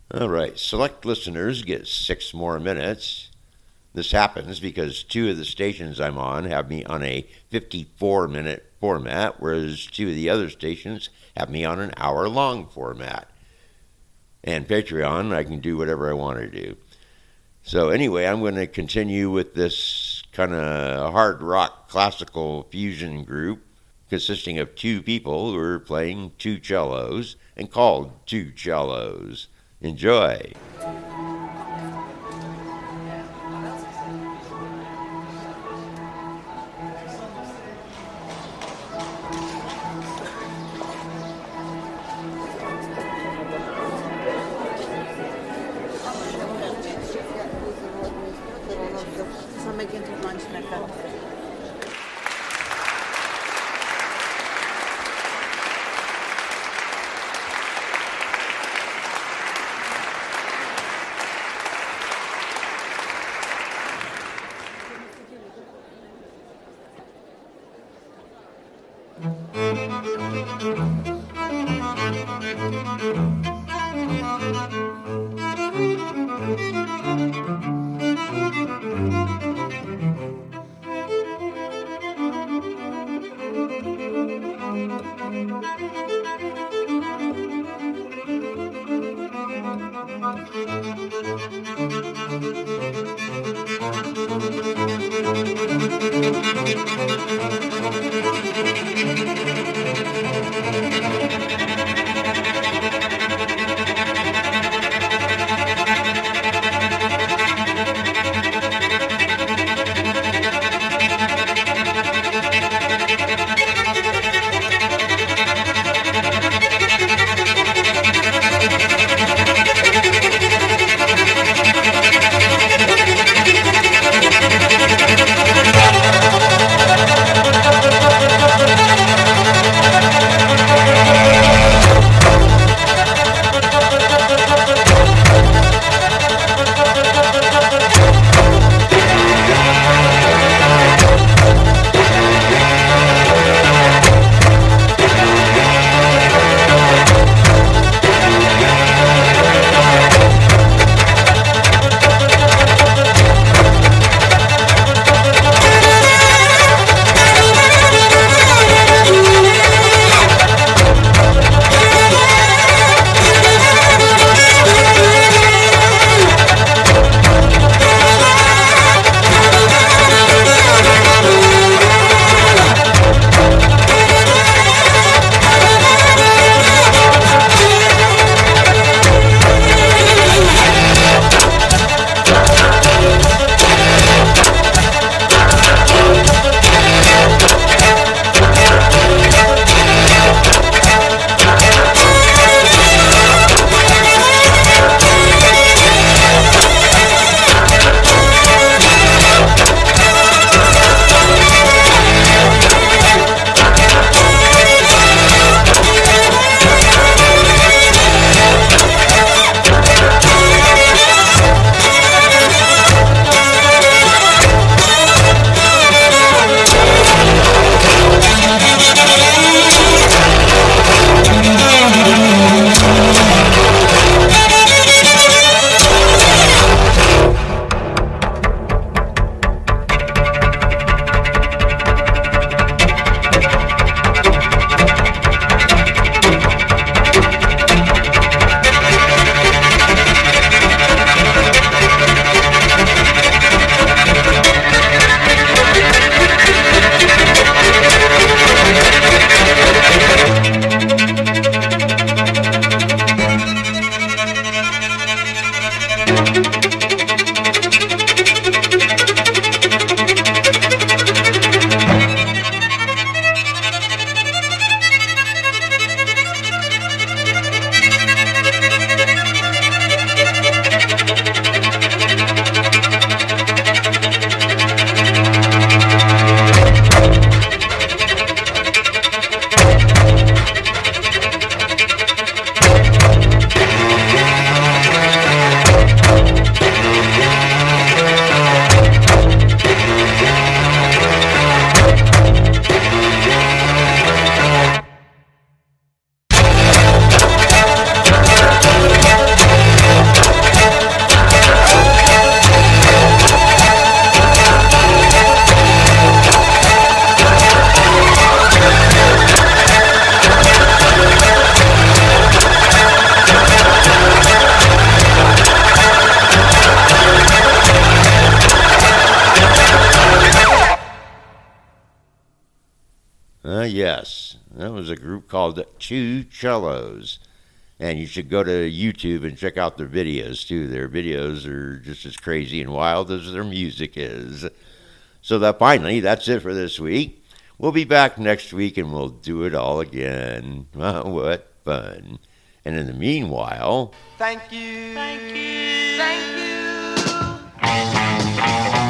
All right, select listeners get 6 more minutes. This happens because two of the stations I'm on have me on a 54-minute format, whereas two of the other stations have me on an hour-long format. And Patreon, I can do whatever I want to do. So anyway, I'm going to continue with this kind of hard rock classical fusion group consisting of two people who are playing two cellos and called Two Cellos. Enjoy. Yes, that was a group called Two Cellos. And you should go to YouTube and check out their videos, too. Their videos are just as crazy and wild as their music is. So finally, that's it for this week. We'll be back next week and we'll do it all again. What fun. And in the meanwhile... Thank you. Thank you. Thank you.